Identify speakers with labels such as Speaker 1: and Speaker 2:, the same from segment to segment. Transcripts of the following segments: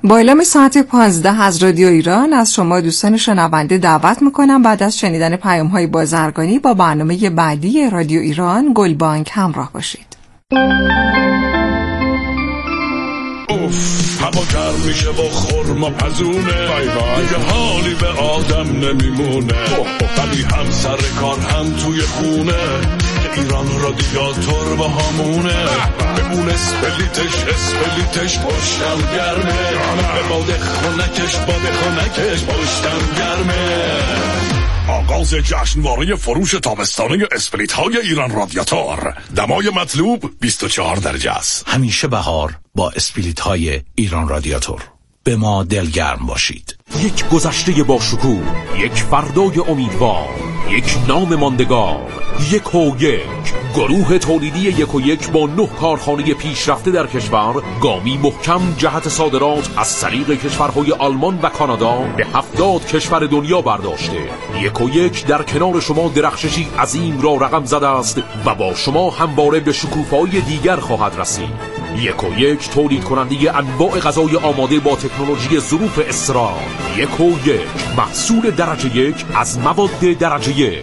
Speaker 1: با اعلام ساعت 15 از رادیو ایران از شما دوستان شنونده دعوت میکنم بعد از شنیدن پیام‌های بازرگانی با برنامه بعدی رادیو ایران گلبانک همراه باشید.
Speaker 2: اوف، هوا گرم میشه با خرما پزونه، دیگه حالی به آدم نمیمونه، ولی هم سر کار هم توی خونه، ایران رادیاتور با همونه، بمون اسپلیتش پشتم گرمه، به باد خونکش پشتم گرمه. آغاز جشنواره فروش تابستانه اسپلیت های ایران رادیاتور. دمای مطلوب 24 درجه است.
Speaker 3: همیشه بهار با اسپلیت های ایران رادیاتور. به ما دلگرم باشید.
Speaker 4: یک گذشته با شکوه، یک فردای امیدوار، یک نام ماندگار، یک و یک. گروه تولیدی یک و یک با 9 کارخانه پیشرفته در کشور، گامی محکم جهت صادرات از طریق کشورهای آلمان و کانادا به 70 کشور دنیا برداشته. یک و یک در کنار شما درخششی عظیم را رقم زده است و با شما همواره به شکوفه‌های دیگر خواهد رسید. یک و یک تولید کننده انواع غذای آماده با تکنولوژی ظروف اسرار. یک و یک محصول درجه یک از مواد درجه یک.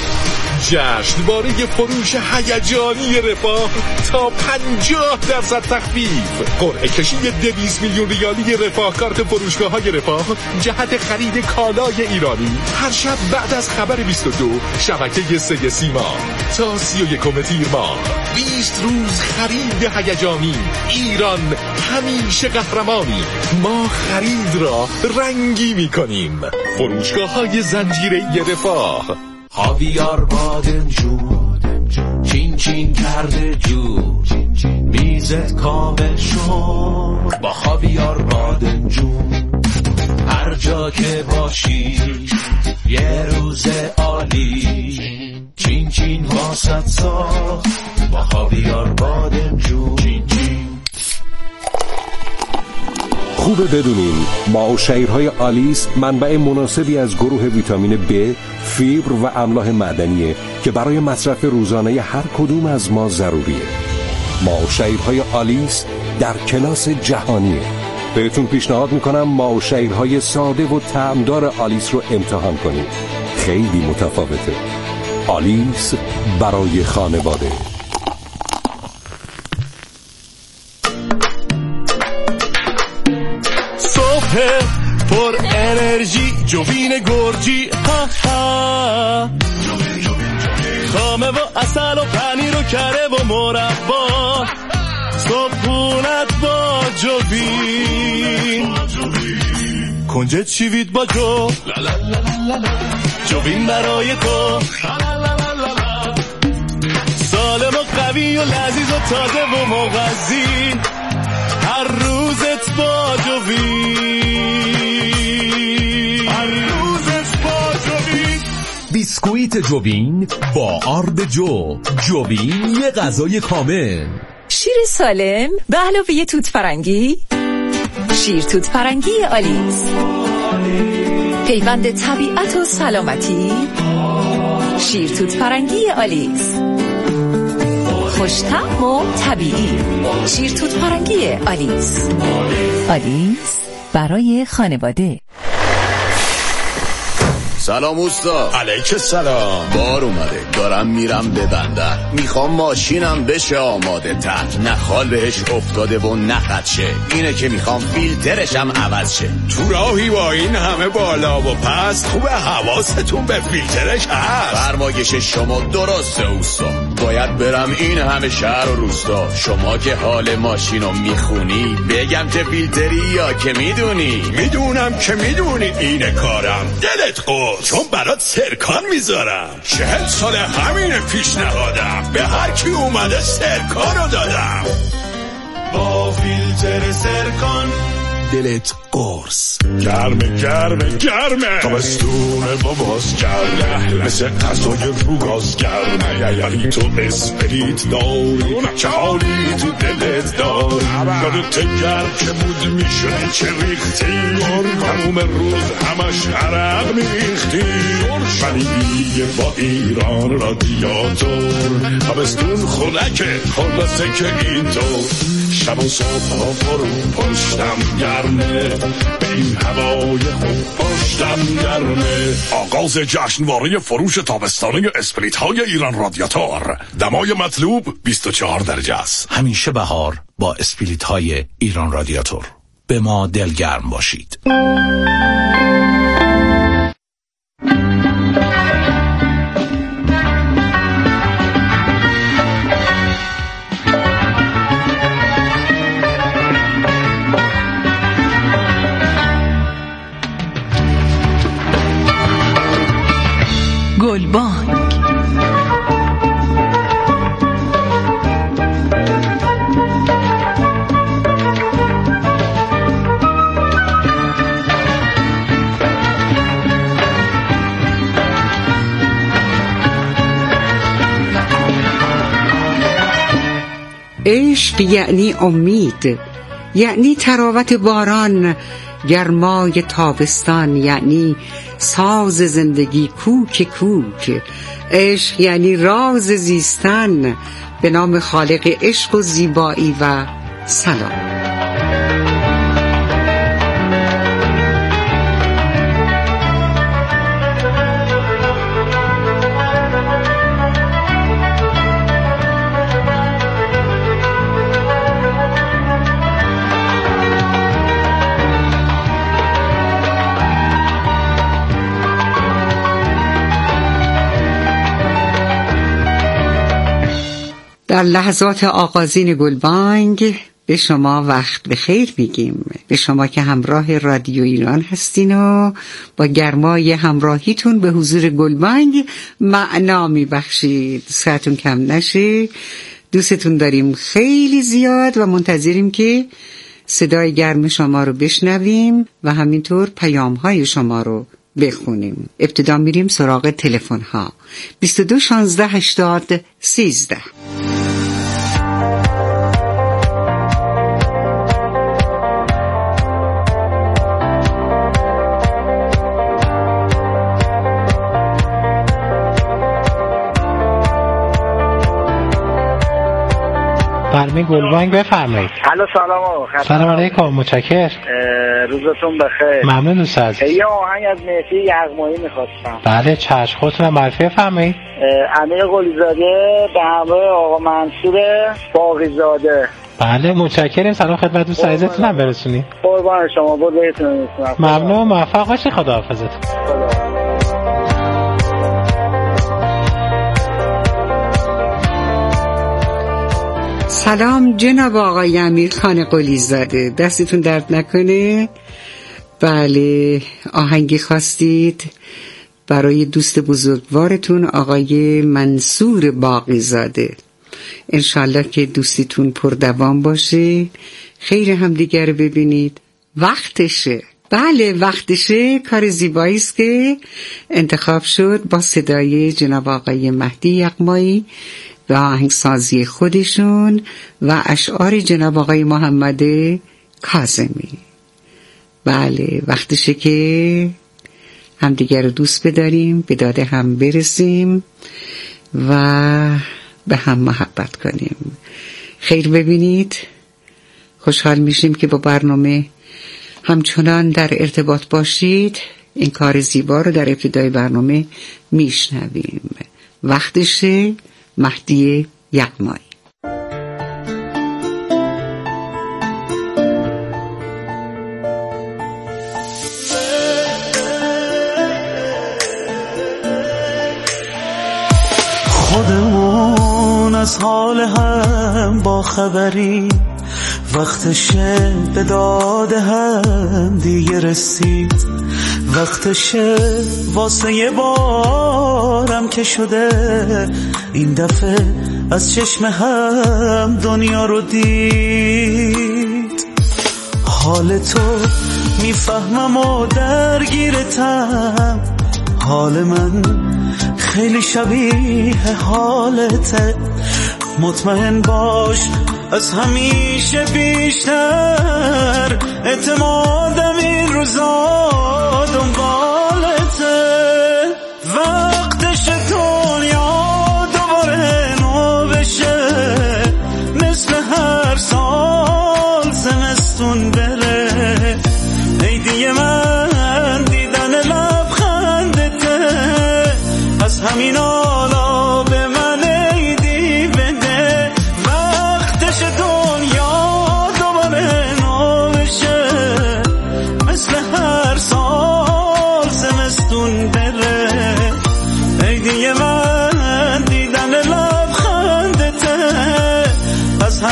Speaker 5: جشنواره فروش هیجانی رفاه تا 50% تخفیف. قرعه کشی 200 میلیون ریالی رفاه کارت فروشگاه‌های رفاه جهت خرید کالای ایرانی. هر شب بعد از خبر 22 شبکه 3 سیما تا 31 تیر ماه. 20 روز خرید هیجانی. ایران همیشه قهرمانی. ما خرید را رنگی می‌کنیم. فروشگاه‌های زنجیره رفاه.
Speaker 6: خاویار بادمجون چین چین کرده جون، میزت کامل شد با خاویار بادمجون. هر جا که باشی یه روز عالی، چین چین واسط ساخت با خاویار بادمجون.
Speaker 7: خوبه بدونین ماه‌وشیرهای آلیس منبع مناسبی از گروه ویتامین B، فیبر و املاح معدنیه که برای مصرف روزانه هر کدوم از ما ضروریه. ماه‌وشیرهای آلیس در کلاس جهانیه. بهتون پیشنهاد میکنم ماه‌وشیرهای ساده و طعمدار آلیس رو امتحان کنید. خیلی متفاوته. آلیس برای خانواده.
Speaker 2: پر انرژی جوین گرجی، ها ها، خامه و اصل و پنیر و کره و مربا، صبحونت با جوین، کنجد چیوید با جوین برای تو، سالم و قوی و لذیذ و تازه و مغذی، هر روزت با جوین.
Speaker 4: بیسکویت جوین با آرد جوین یه غذای کامل.
Speaker 8: شیر سالم به علاوه توت فرنگی. شیر توت فرنگی آلیس، پیوند طبیعت و سلامتی. شیر توت فرنگی آلیس، خوش‌طعم و طبیعی. شیر توت فرنگی آلیس. آلیس برای خانواده.
Speaker 9: سلام اوستا.
Speaker 2: علیک سلام.
Speaker 9: بار اومده، دارم میرم به بندر، میخوام ماشینم بشه آماده تر، نه خال بهش افتاده و نه خدشه، اینه که میخوام فیلترشم عوض شه.
Speaker 2: تو راهی با این همه بالا و پس، خوبه حواستون به فیلترش هست.
Speaker 9: فرمایش شما درسته اوستا، باید برم این همه شهر و روستا. شما که حال ماشینو میخونی، بگم چه فیلتری یا که میدونی؟
Speaker 2: میدونم که میدونی اینه کارم، دلت قرص، چون برات سرکان میذارم. 40 سال همینه پیشنهادم، به هر کی اومده سرکانو دادم. با فیلتر سرکان
Speaker 9: دلت قرص.
Speaker 2: گرمه تابستونه باباس گرمه، مثل غذای رو گاز گرمه، ولی تو اسپریت داری که حالی تو دلت داری. یادت گرم که بود میشونه چه ریختی، تموم روز همش عرق میریختی، ولی دیگه با ایران رادیاتور تابستون خنکه، خلاصه که اینطور شب و صبح ها فرو پشتم گرمه، به این هوای خوب پشتم گرمه.
Speaker 5: آغاز جشنواره فروش تابستانه اسپریت های ایران رادیاتور. دمای مطلوب 24 درجه است.
Speaker 3: همیشه بهار با اسپریت های ایران رادیاتور. به ما دلگرم باشید.
Speaker 8: گلبانگ
Speaker 10: عشق یعنی امید، یعنی تراوت باران، گرمای تابستان، یعنی ساز زندگی کوک کوک. عشق یعنی راز زیستن. به نام خالق عشق و زیبایی و سلام. در لحظات آغازین گلبانگ به شما وقت بخیر میگیم، به شما که همراه رادیو ایران هستین و با گرمای همراهیتون به حضور گلبانگ معنا میبخشید. ساعتون کم نشه. دوستتون داریم خیلی زیاد و منتظریم که صدای گرم شما رو بشنویم و همینطور پیام‌های شما رو بخونیم. ابتدا میریم سراغ تلفن ها. 22 16 80 13.
Speaker 11: برمی گلبانگ بفرمایید.
Speaker 12: الو سلام آقا.
Speaker 11: سلام علیکم. متشکرم.
Speaker 12: روزتون بخیر.
Speaker 11: ممنون دوست عزیز.
Speaker 12: یه آهنگ از مهدی یغمایی می‌خواستم.
Speaker 11: بله چشم. خودتون معرفی فرمایید.
Speaker 12: امیر قلی‌زاده به همراه آقا منصور باقی‌زاده.
Speaker 11: بله متشکرم. سلام خدمت دوست عزیزتون هم برسونید.
Speaker 12: قربان شما. بود بهتون می‌رسونم.
Speaker 11: ممنون. موفق باشید. خداحافظتون.
Speaker 10: سلام جناب آقای امیرخان قلی‌زاده، دستتون درد نکنه. بله آهنگی خواستید برای دوست بزرگوارتون آقای منصور باقی‌زاده. انشالله که دوستیتون پردوام باشه، خیر همدیگر ببینید. وقتشه. بله وقتشه. کار زیبایی است که انتخاب شد با صدای جناب آقای مهدی یغمایی و آهنگسازی خودشون و اشعار جناب آقای محمد کاظمی. بله وقتشه که همدیگر رو دوست بداریم، به داد هم برسیم و به هم محبت کنیم. خیر ببینید. خوشحال میشیم که با برنامه همچنان در ارتباط باشید. این کار زیبا رو در ابتدای برنامه میشنویم. وقتشه. مهدی یغمایی.
Speaker 6: خودمون از حال هم با خبری، وقتشه به داد هم دیگه رسید. وقتشه واسه یه بارم که شده این دفعه از چشم هم دنیا رو دید. حال تو میفهمم و درگیرتم، حال من خیلی شبیه حالته. مطمئن باش از همیشه بیشتر اعتمادم این روزا دنبالته. وقتش دنیا دوباره نو بشه، مثل هر سال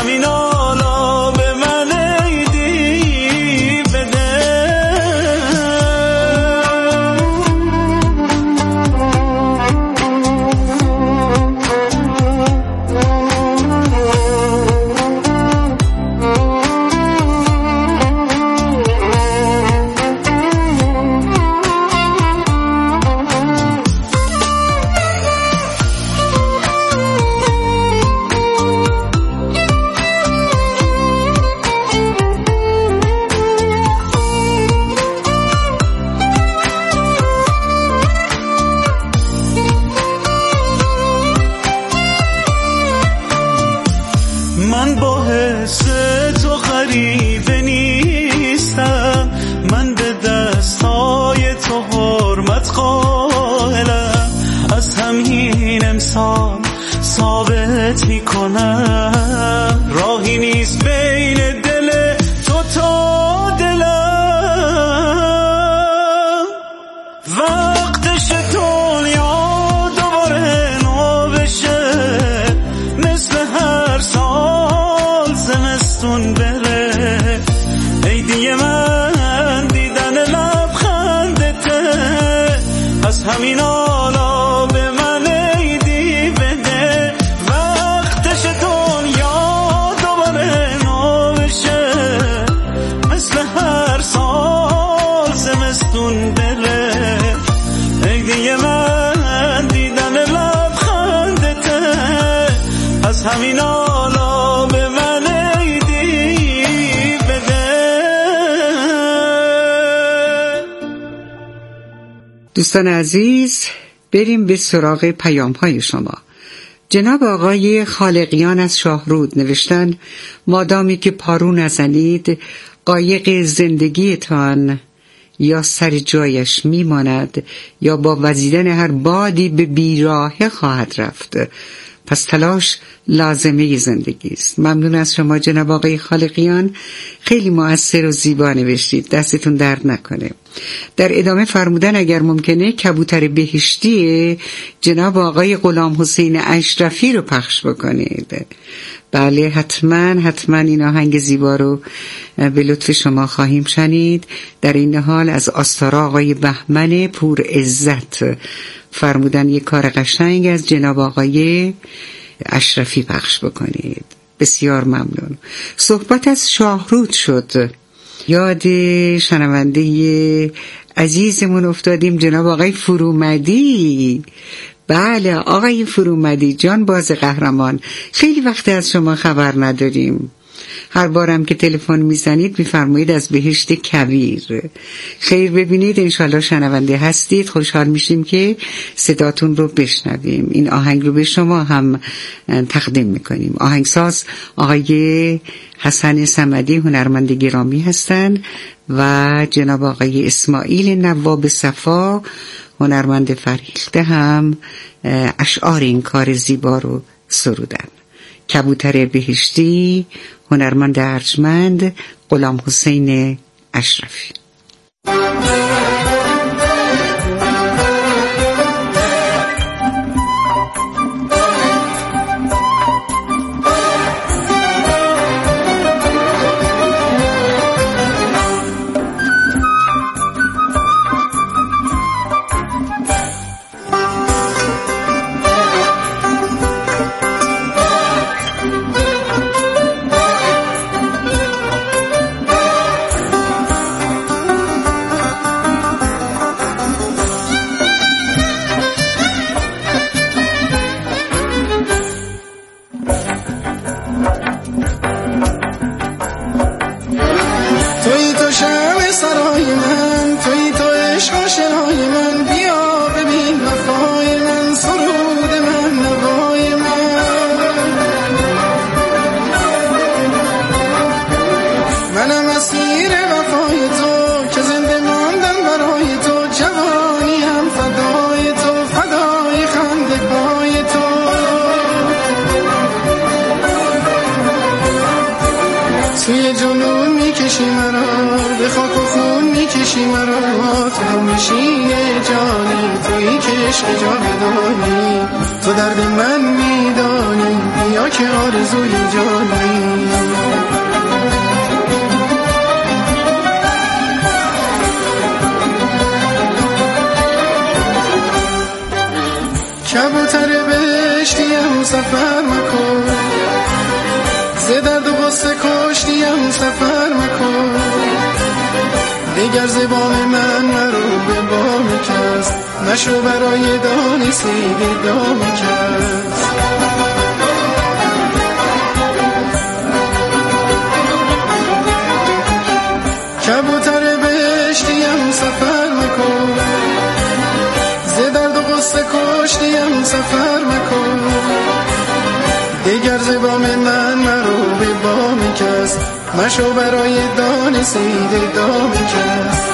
Speaker 6: همین حالا به من عیدی بده. من با حس تو غریبه نیستم، من به دستای تو حرمت قائلم. از همین امسال ثابت میکنم راهی نیست بین دل تو تا دلم. وقتش دنیا دوباره نو بشه، مثل هر سال زمستون بره. عیدی من دیدن لبخندته، از همین حالا به من عیدی بده. وقتش دنیا دوباره نو بشه، مثل هر سال زمستون بره. عیدی من دیدن لبخندته، از همین حالا به من عیدی بده.
Speaker 10: دوستان عزیز، بریم به سراغ پیام‌های شما. جناب آقای خالقیان از شاهرود نوشتن مادامی که پارو نزنید قایق زندگیتان یا سر جایش میماند یا با وزیدن هر بادی به بیراهه خواهد رفت، پس تلاش لازمه زندگی است. ممنون از شما جناب آقای خالقیان، خیلی مؤثر و زیبا نوشتید، دستتون درد نکنه. در ادامه فرمودن اگر ممکنه کبوتر بهشتی جناب آقای غلام حسین اشرفی رو پخش بکنید. بله حتما این آهنگ زیبا رو به لطف شما خواهیم شنید. در این حال از آستارا آقای بهمن پور عزت فرمودن یک کار قشنگ از جناب آقای اشرفی پخش بکنید. بسیار ممنون. صحبت از شاهرود شد، یاد شنونده عزیزمون افتادیم جناب آقای فرومدی. بله آقای فرومدی جان باز قهرمان، خیلی وقت از شما خبر نداریم. هر بارم که تلفن میزنید میفرمایید از بهشت کویر. خیر ببینید، انشالله شنونده هستید، خوشحال میشیم که صداتون رو بشنویم. این آهنگ رو به شما هم تقدیم میکنیم. آهنگساز آقای حسن صمدی هنرمند گرامی هستند و جناب آقای اسماعیل نواب صفا هنرمند فرهیخته هم اشعار این کار زیبا رو سرودن. کبوتر بهشتی، هنرمند ارجمند غلام حسین اشرفی.
Speaker 13: توی جنون میکشی مرا، به خاک و خون میکشی مرا، تو همیشینه جانی، تویی که عشق جاودانی، تو درد من میدانی، بیا که آرزوی جانی. کبوتر بهشتیم سفر مکن، ز درد و غصه کشتیم سفر مکن، دیگر ز بام من مرو به بام کس، نشو برای دانی سید دام کس. کبوتر بهشتیم سفر مکن، ز درد و غصه کشتیم سفر مکن، دیگر ز بام من مرو به بام کس، مشو برای دان سید دام کس.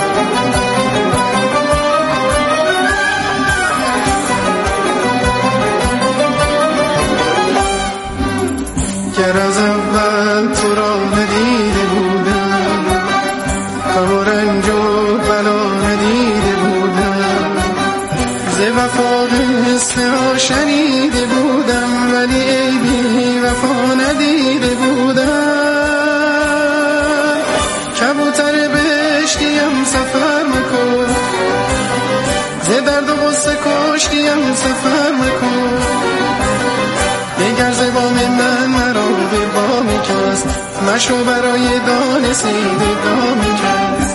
Speaker 13: گر از اول تو را ندیده بودم، غم و رنج و بلا ندیده بودم، ز وفا قصه ها شنیده بودم، ولی ای بی وفا ندیده بودم. کبوتر بهشتیم سفر مکن، ز درد و غصه کشتیم سفر مکن، دیگر ز بام من مرا به بام کس، مشو برای دان سید دام کس.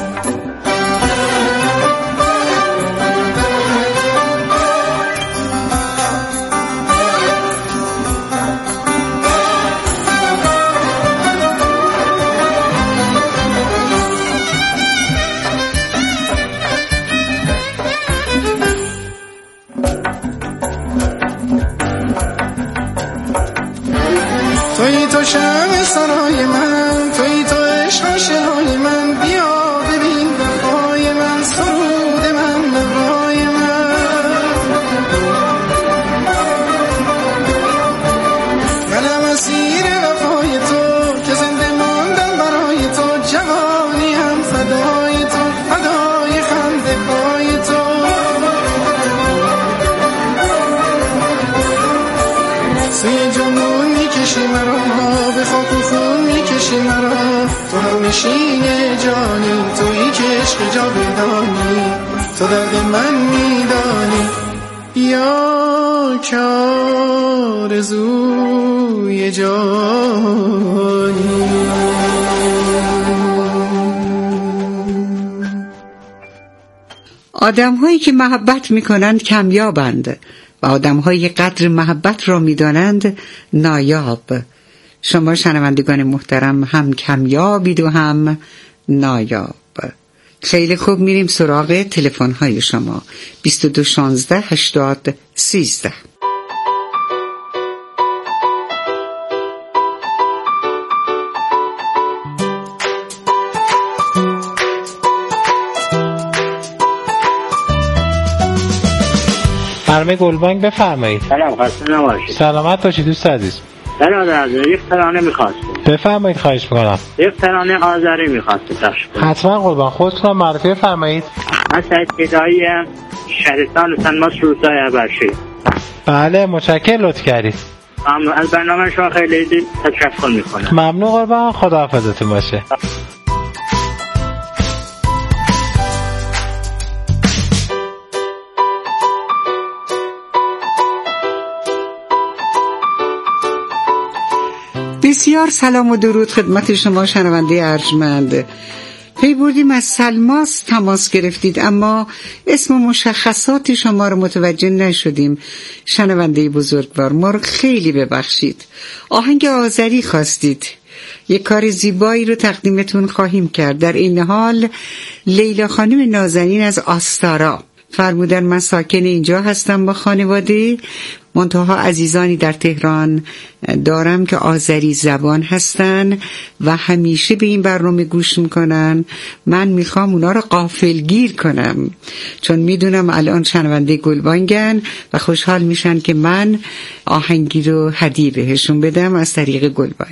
Speaker 13: توی تو شمع سرای من، توی تو عشق و شنای من، بیا ببین وفای من، سرود من نوای من. منم اسیر وفای تو که زنده ماندم برای تو، جوانی هم فدای تو، فدای خنده پای تو. سوی جنون میکشی مرا، به خاک و خون میکشی مرا، تو هم نشین جانی، تویی که عشق جا بدانی، تو درد من میدانی، یا که آرزوی جانی.
Speaker 10: آدم‌هایی که محبت می‌کنند کمیابند و آدم‌هایی قدر محبت را می‌دانند نایاب. شما شنوندگان محترم هم کمیابید و هم نایاب. خیلی خوب، میریم سراغ تلفن‌های شما. 22 16 80 13.
Speaker 11: فرمای گلبانگ بفرمایید.
Speaker 14: سلام، خسته نباشید.
Speaker 11: سلامت باشید دوست عزیز.
Speaker 14: برادر یک ترانه می‌خواستم.
Speaker 11: بفرمایید، خواهش می‌کنم.
Speaker 14: یک ترانه آذری می‌خواستم پخش کنم.
Speaker 11: حتما قربان، خودتون معرفی بفرمایید.
Speaker 14: من سعید فدایی شهرستان سنماس روستای ابرشی.
Speaker 11: بله، متشکرم، لطف کردید.
Speaker 14: از برنامه شما خیلی تشکر می‌کنم.
Speaker 11: ممنون قربان، خداحافظتون باشه.
Speaker 10: بسیار سلام و درود خدمت شما شنونده ارجمند. پی بردیم از سلماس تماس گرفتید، اما اسم مشخصات شما رو متوجه نشدیم. شنونده بزرگوار، ما رو خیلی ببخشید. آهنگ آذری خواستید، یک کار زیبایی رو تقدیمتون خواهیم کرد. در این حال لیلا خانم نازنین از آستارا فرمودن من ساکن اینجا هستم با خانواده، منتها عزیزانی در تهران دارم که آذری زبان هستن و همیشه به این برنامه گوش میکنن. من میخوام اونا رو غافلگیر کنم، چون میدونم الان شنونده گلبانگن و خوشحال میشن که من آهنگی رو هدیه بهشون بدم از طریق گلبانگ.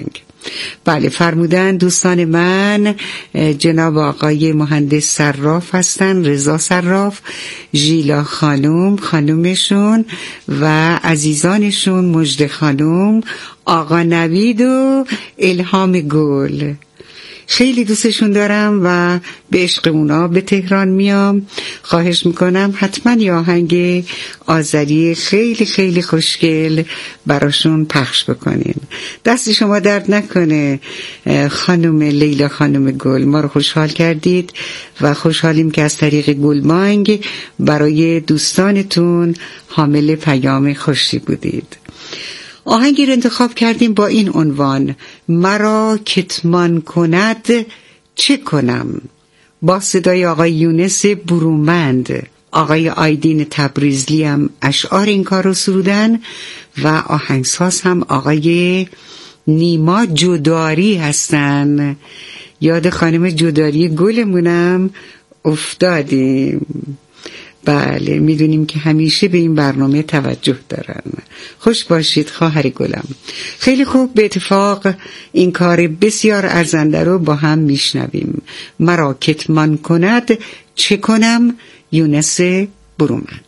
Speaker 10: بله فرمودن دوستان من جناب آقای مهندس صراف هستن، رضا صراف، ژیلا خانومشون و عزیزانشون مژده خانوم، آقا نوید و الهام گل. خیلی دوستشون دارم و به عشق اونا به تهران میام. خواهش میکنم حتما یه آهنگ آذری خیلی خیلی خوشگل براشون پخش بکنین. دست شما درد نکنه خانم لیلا خانم گل، ما رو خوشحال کردید و خوشحالیم که از طریق گلبانگ برای دوستانتون حامل پیام خوشی بودید. آهنگی رو انتخاب کردیم با این عنوان: مرا کتمان کند چه کنم، با صدای آقای یونس برومند. آقای آیدین تبریزلی هم اشعار این کار رو سرودن و آهنگساز هم آقای نیما جوداری هستن. یاد خانم جوداری گلمونم افتادیم. بله میدونیم که همیشه به این برنامه توجه دارن. خوش باشید خواهر گلم. خیلی خوب، به اتفاق این کار بسیار ارزنده رو با هم میشنویم. مرا کتمان کند چه کنم، یونس برومند.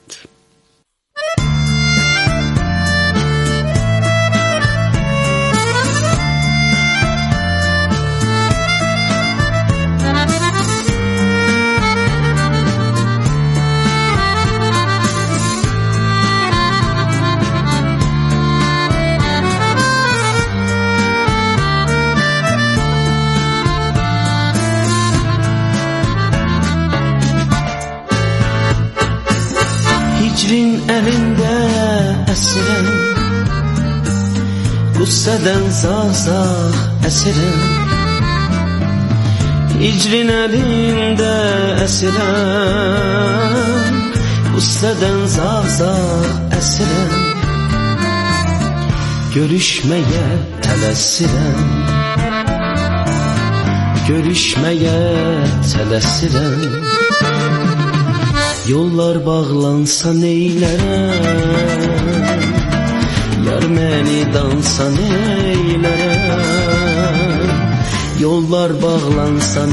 Speaker 6: Elinde esirim, gusseden zazah esirim. Hicrin elinde esirim, gusseden zazah esirim. Görüşmeye telesirim, görüşmeye telesirim. Yollar bağlansa neylərəm, yar məni dansa neylərəm. Yollar bağlansa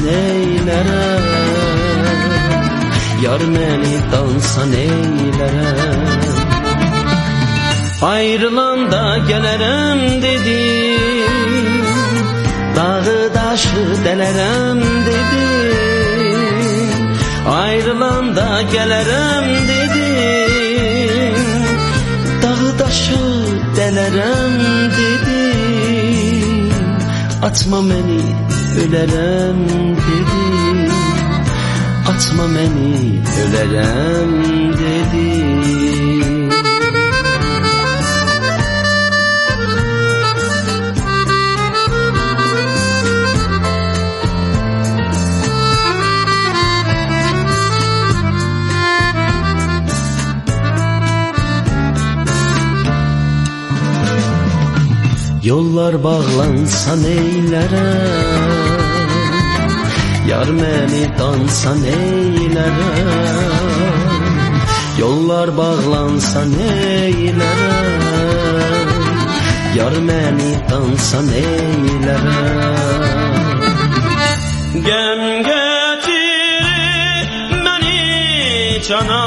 Speaker 6: neylərəm, yar məni dansa neylərəm. Ayrılanda gələrəm dedim, dağı daşı dələrəm dedim. Ayrılanda gələrəm dedim, dağı daşı dələrəm dedim. Atma məni ölərəm dedim, atma məni ölərəm dedim. Yollar bağlansa neylərəm, yar məni dansa neylərəm. Yollar bağlansa neylərəm, yar məni dansa neylərəm. Gəm gətirir məni cana,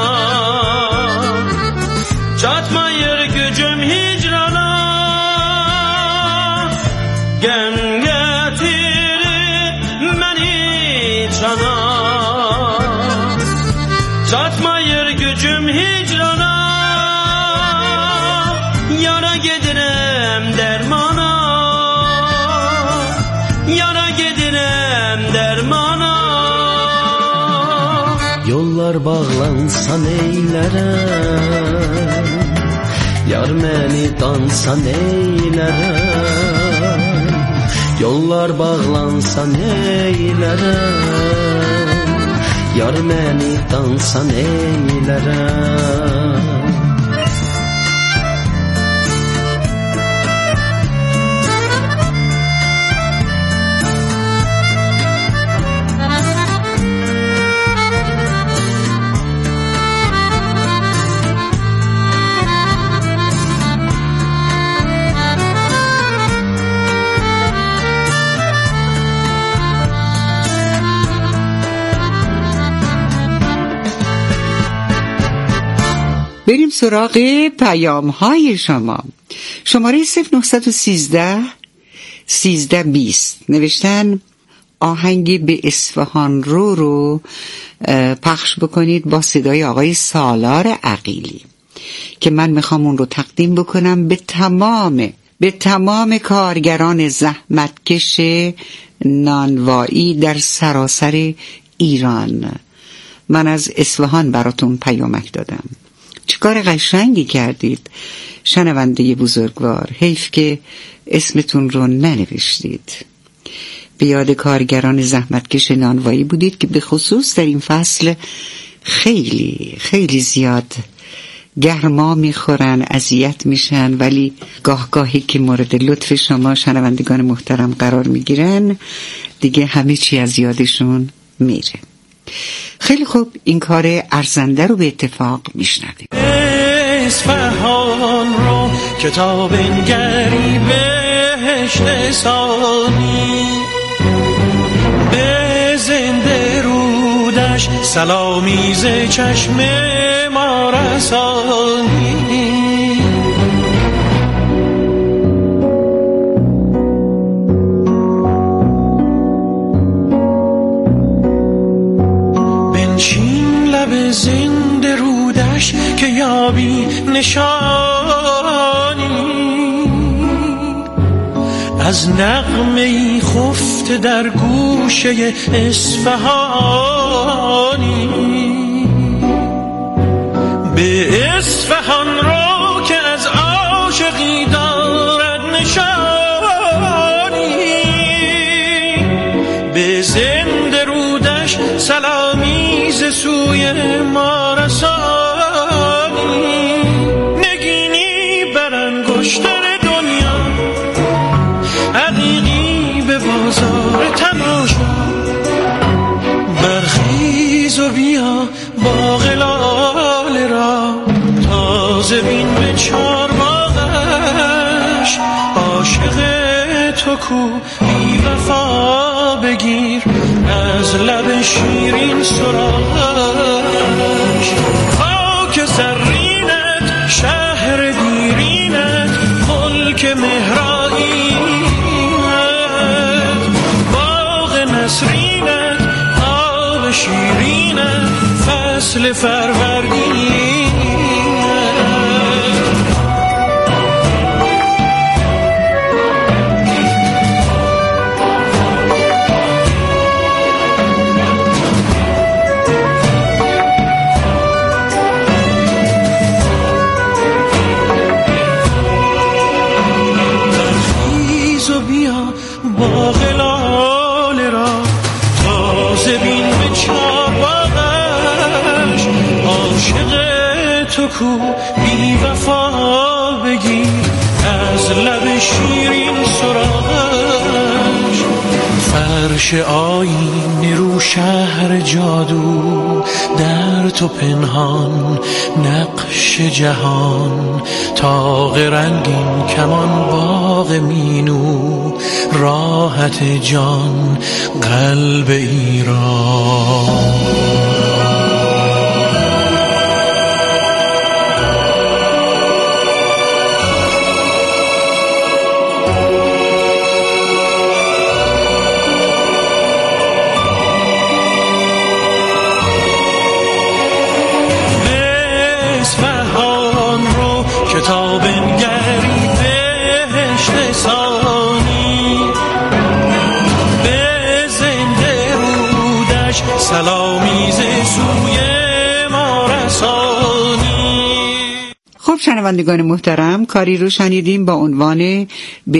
Speaker 6: çatmayır gücüm hicrana. Gəm gətirir məni cana, çatmayır gücüm hicrana. Yara gedirəm dərmana, yara gedirəm dərmana. Yollar bağlansa neylərəm, yar məni dansa neylərəm. Yollar bağlansa neylərəm, yar məni dansa neylərəm.
Speaker 10: سراغ پیام های شما. شماره 0913 1320 نوشتن آهنگ به اصفهان رو پخش بکنید با صدای آقای سالار عقیلی که من میخوام اون رو تقدیم بکنم به تمام کارگران زحمتکش نانوایی در سراسر ایران. من از اصفهان براتون پیامک دادم. چیکار قشنگی کردید شنونده بزرگوار، حیف که اسمتون رو ننوشتید. به یاد کارگران زحمتکش نانوایی بودید که به خصوص در این فصل خیلی خیلی زیاد گرما میخورن، اذیت میشن، ولی گاهی که مورد لطف شما شنوندگان محترم قرار میگیرن دیگه همه چی از یادشون میره. خیلی خوب، این کار ارزنده رو به اتفاق میشنویم.
Speaker 15: اصفهان رو کتاب انگری بهشت ثانی، به زنده رودش سلامی ز چشم ما رسانی. بنشین لب زنده رودش که یابی نشانی از نغمه‌ای خفته در گوشه اصفهانی. به اصفهان رو که از عاشقی دارد نشانی، به زنده رودش سلامی ز سوی ما رسانی. نگینی بر انگشتر دنیا، عقیقی به بازار تماشا، برخیز و بیا باغ لاله را تازه بین به چارباغش. عاشق تو کو بی وفا بگیر از لب شیرین سراغش. خاک زرینت شهر دیرینت ملک مهرائینت، باغ نسرینت آب شیرینت فصل فروردینت. باغ لاله را تازه بین به چارباغش. عاشق تو کو بی وفا بگیر از لب شیرین سراغش. فرش آیینه رو شهر جادو، در تو پنهان نقش جهان. طاق رنگین کمان باغ مینو، راحت جان قلب ایران. کتاب انگری بهشت ثانی، به زنده رودش سلامی ز سوی ما رسانی.
Speaker 10: خب شنوندگان محترم، کاری رو شنیدیم با عنوان به